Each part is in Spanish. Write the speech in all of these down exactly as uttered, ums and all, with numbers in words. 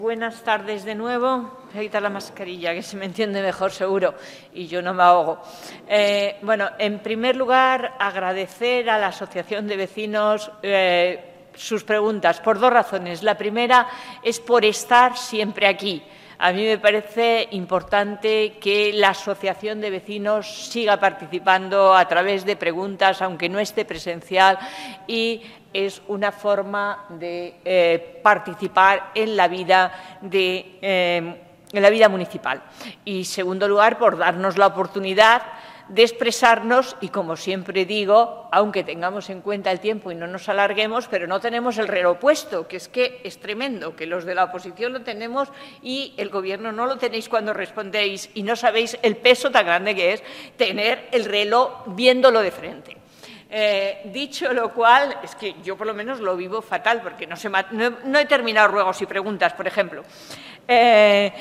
Buenas tardes de nuevo. Voy a quitar la mascarilla, que se me entiende mejor seguro, y yo no me ahogo. Eh, bueno, en primer lugar, agradecer a la Asociación de Vecinos eh, sus preguntas, por dos razones. La primera es por estar siempre aquí. A mí me parece importante que la Asociación de Vecinos siga participando a través de preguntas, aunque no esté presencial, y es una forma de eh, participar en la vida de, eh, en la vida municipal. Y, segundo lugar, por darnos la oportunidad de expresarnos y, como siempre digo, aunque tengamos en cuenta el tiempo y no nos alarguemos, pero no tenemos el reloj puesto, que es que es tremendo, que los de la oposición lo tenemos y el Gobierno no lo tenéis cuando respondéis y no sabéis el peso tan grande que es tener el reloj viéndolo de frente. Eh, dicho lo cual, es que yo por lo menos lo vivo fatal, porque no, se no, he, no he terminado ruegos y preguntas, por ejemplo. Eh,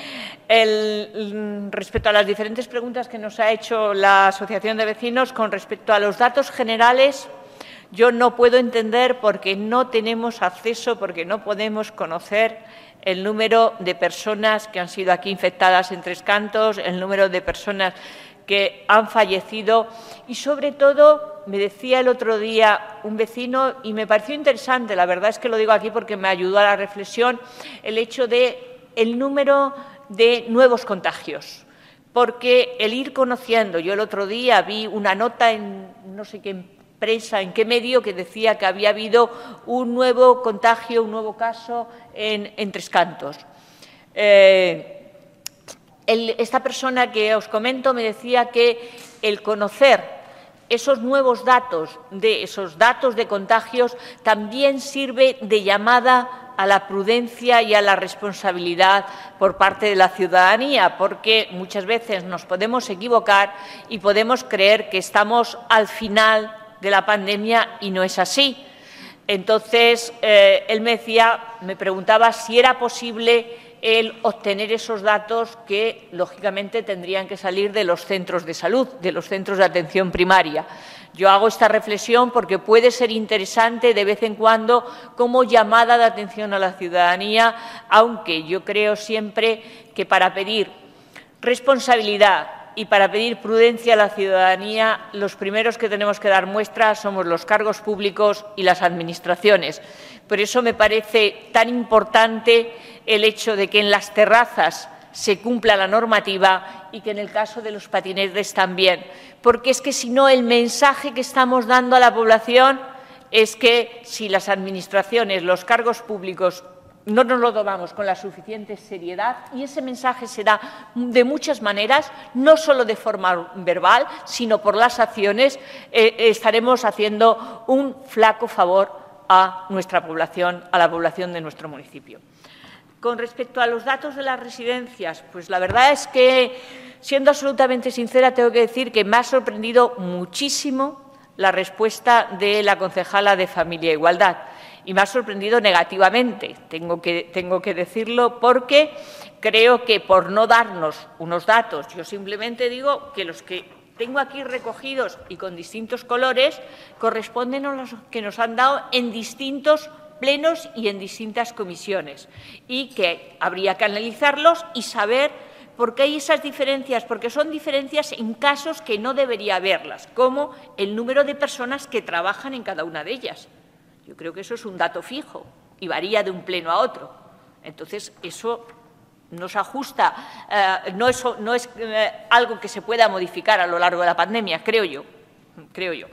el, respecto a las diferentes preguntas que nos ha hecho la Asociación de Vecinos, con respecto a los datos generales, yo no puedo entender porque no tenemos acceso, porque no podemos conocer el número de personas que han sido aquí infectadas en Tres Cantos, el número de personas que han fallecido y, sobre todo, me decía el otro día un vecino, y me pareció interesante, la verdad es que lo digo aquí porque me ayudó a la reflexión, el hecho de el número de nuevos contagios. Porque el ir conociendo, yo el otro día vi una nota en no sé qué empresa, en qué medio, que decía que había habido un nuevo contagio, un nuevo caso en, en Tres Cantos. Eh, el, esta persona que os comento me decía que el conocer esos nuevos datos, de esos datos de contagios, también sirve de llamada a la prudencia y a la responsabilidad por parte de la ciudadanía, porque muchas veces nos podemos equivocar y podemos creer que estamos al final de la pandemia y no es así. Entonces, eh, él me decía, me preguntaba si era posible el obtener esos datos que, lógicamente, tendrían que salir de los centros de salud, de los centros de atención primaria. Yo hago esta reflexión porque puede ser interesante de vez en cuando como llamada de atención a la ciudadanía, aunque yo creo siempre que para pedir responsabilidad y para pedir prudencia a la ciudadanía, los primeros que tenemos que dar muestra somos los cargos públicos y las administraciones. Por eso me parece tan importante el hecho de que en las terrazas se cumpla la normativa y que en el caso de los patinetes también. Porque es que, si no, el mensaje que estamos dando a la población es que si las administraciones, los cargos públicos, no nos lo tomamos con la suficiente seriedad, y ese mensaje será de muchas maneras, no solo de forma verbal, sino por las acciones, eh, estaremos haciendo un flaco favor a nuestra población, a la población de nuestro municipio. Con respecto a los datos de las residencias, pues la verdad es que, siendo absolutamente sincera, tengo que decir que me ha sorprendido muchísimo la respuesta de la concejala de Familia e Igualdad. Y me ha sorprendido negativamente, tengo que, tengo que decirlo, porque creo que, por no darnos unos datos, yo simplemente digo que los que tengo aquí recogidos y con distintos colores corresponden a los que nos han dado en distintos plenos y en distintas comisiones, y que habría que analizarlos y saber por qué hay esas diferencias, porque son diferencias en casos que no debería haberlas, como el número de personas que trabajan en cada una de ellas. Yo creo que eso es un dato fijo y varía de un pleno a otro. Entonces, eso no se ajusta, eh, no es, no es eh, algo que se pueda modificar a lo largo de la pandemia, creo yo, creo yo.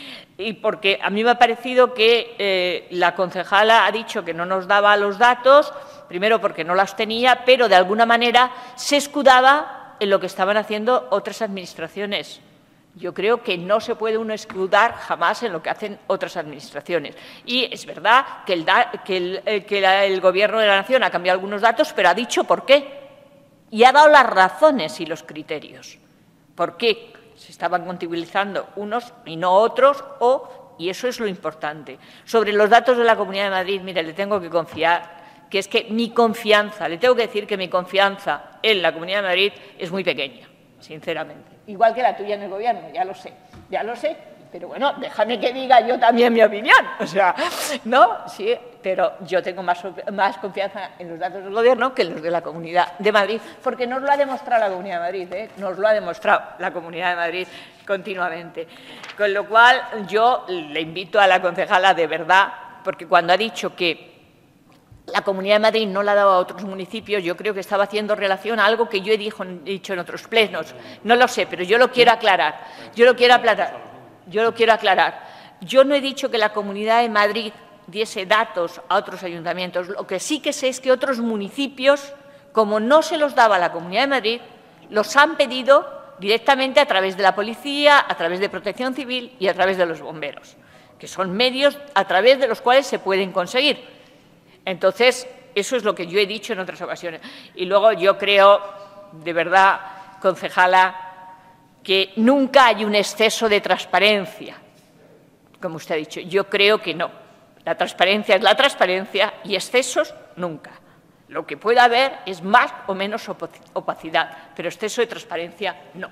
Y porque a mí me ha parecido que eh, la concejala ha dicho que no nos daba los datos, primero porque no las tenía, pero de alguna manera se escudaba en lo que estaban haciendo otras administraciones. Yo creo que no se puede uno escudar jamás en lo que hacen otras administraciones. Y es verdad que el, da, que el, eh, que la, el Gobierno de la Nación ha cambiado algunos datos, pero ha dicho por qué. Y ha dado las razones y los criterios. ¿Por qué se estaban contabilizando unos y no otros? O, y eso es lo importante, sobre los datos de la Comunidad de Madrid, mire, le tengo que confiar, que es que mi confianza, le tengo que decir que mi confianza en la Comunidad de Madrid es muy pequeña, sinceramente. Igual que la tuya en el Gobierno, ya lo sé, ya lo sé, pero bueno, déjame que diga yo también mi opinión. O sea, ¿no? Sí, pero yo tengo más, más confianza en los datos del Gobierno que en los de la Comunidad de Madrid, porque nos lo ha demostrado la Comunidad de Madrid, ¿eh? nos lo ha demostrado la Comunidad de Madrid continuamente. Con lo cual, yo le invito a la concejala de verdad, porque cuando ha dicho que la Comunidad de Madrid no la ha dado a otros municipios, yo creo que estaba haciendo relación a algo que yo he dicho en otros plenos. No lo sé, pero yo lo quiero aclarar. Yo lo quiero aclarar. Yo lo quiero aclarar. Yo no he dicho que la Comunidad de Madrid diese datos a otros ayuntamientos. Lo que sí que sé es que otros municipios, como no se los daba a la Comunidad de Madrid, los han pedido directamente a través de la policía, a través de Protección Civil y a través de los bomberos, que son medios a través de los cuales se pueden conseguir. Entonces, eso es lo que yo he dicho en otras ocasiones. Y luego yo creo, de verdad, concejala, que nunca hay un exceso de transparencia, como usted ha dicho. Yo creo que no. La transparencia es la transparencia y excesos nunca. Lo que pueda haber es más o menos opacidad, pero exceso de transparencia no.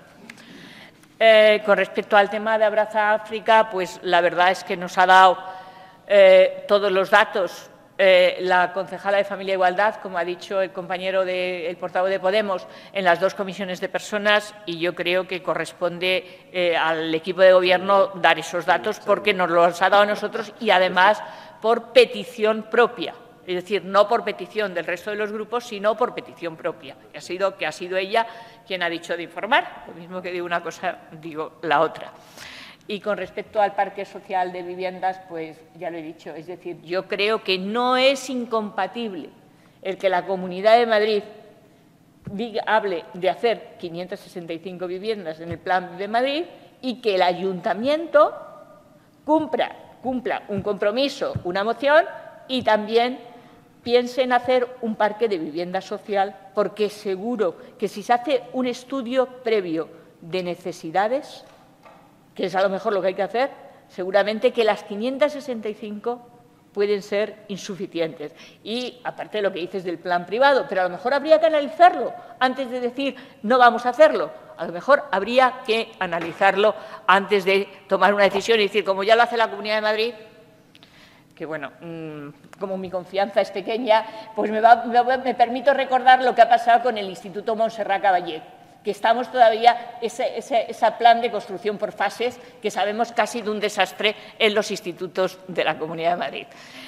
Eh, con respecto al tema de Abraza África, pues la verdad es que nos ha dado eh, todos los datos eh, la concejala de Familia e Igualdad, como ha dicho el compañero, de, el portavoz de Podemos, en las dos comisiones de personas, y yo creo que corresponde eh, al equipo de Gobierno dar esos datos porque nos los ha dado a nosotros y, además, por petición propia. Es decir, no por petición del resto de los grupos, sino por petición propia. Que ha sido, que ha sido ella quien ha dicho de informar. Lo mismo que digo una cosa, digo la otra. Y con respecto al parque social de viviendas, pues ya lo he dicho. Es decir, yo creo que no es incompatible el que la Comunidad de Madrid diga, hable de hacer quinientas sesenta y cinco viviendas en el Plan de Madrid y que el Ayuntamiento cumpla, cumpla un compromiso, una moción, y también piense en hacer un parque de vivienda social, porque seguro que si se hace un estudio previo de necesidades, que es a lo mejor lo que hay que hacer, seguramente que las quinientas sesenta y cinco pueden ser insuficientes. Y, aparte de lo que dices del plan privado, pero a lo mejor habría que analizarlo antes de decir no vamos a hacerlo. A lo mejor habría que analizarlo antes de tomar una decisión y decir, como ya lo hace la Comunidad de Madrid, que, bueno, como mi confianza es pequeña, pues me, va, me, me permito recordar lo que ha pasado con el Instituto Montserrat Caballé, que estamos todavía, ese, ese, ese plan de construcción por fases, que sabemos que ha sido un desastre en los institutos de la Comunidad de Madrid.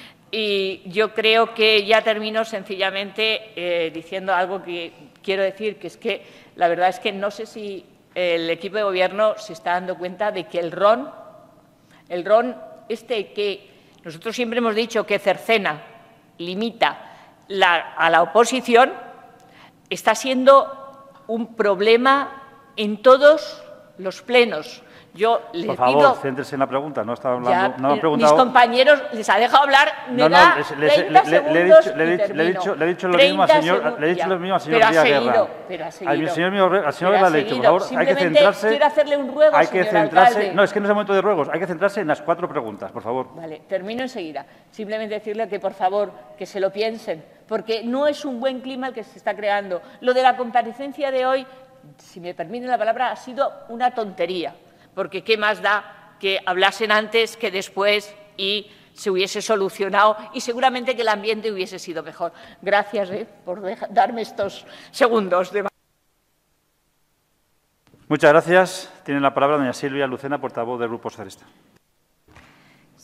Y yo creo que ya termino sencillamente eh, diciendo algo que quiero decir, que es que la verdad es que no sé si el equipo de Gobierno se está dando cuenta de que el R O N, el R O N este que nosotros siempre hemos dicho que cercena, limita la, a la oposición, está siendo un problema en todos los plenos. Yo les Por favor, pido, céntrese en la pregunta. No está hablando. ya, no ha preguntado. mis compañeros les ha dejado hablar. Me no, no, da le, treinta le, le, le, he dicho, le, he dicho, le he dicho, le he dicho lo mismo al señor, le he dicho lo mismo al señor pero Díaz ha seguido, Guerra. pero ha Al seguido. señor, al señor Pero Guerra ha le he dicho, por seguido. favor, hay que Simplemente centrarse. quiero hacerle un ruego, hay que señor centrarse. alcalde. No, es que no es el momento de ruegos. Hay que centrarse en las cuatro preguntas, por favor. Vale, termino enseguida. Simplemente decirle que, por favor, que se lo piensen, porque no es un buen clima el que se está creando. Lo de la comparecencia de hoy, si me permiten la palabra, ha sido una tontería, porque qué más da que hablasen antes que después y se hubiese solucionado y seguramente que el ambiente hubiese sido mejor. Gracias eh, por dejar, darme estos segundos de... Muchas gracias. Tiene la palabra doña Silvia Lucena, portavoz del Grupo Socialista.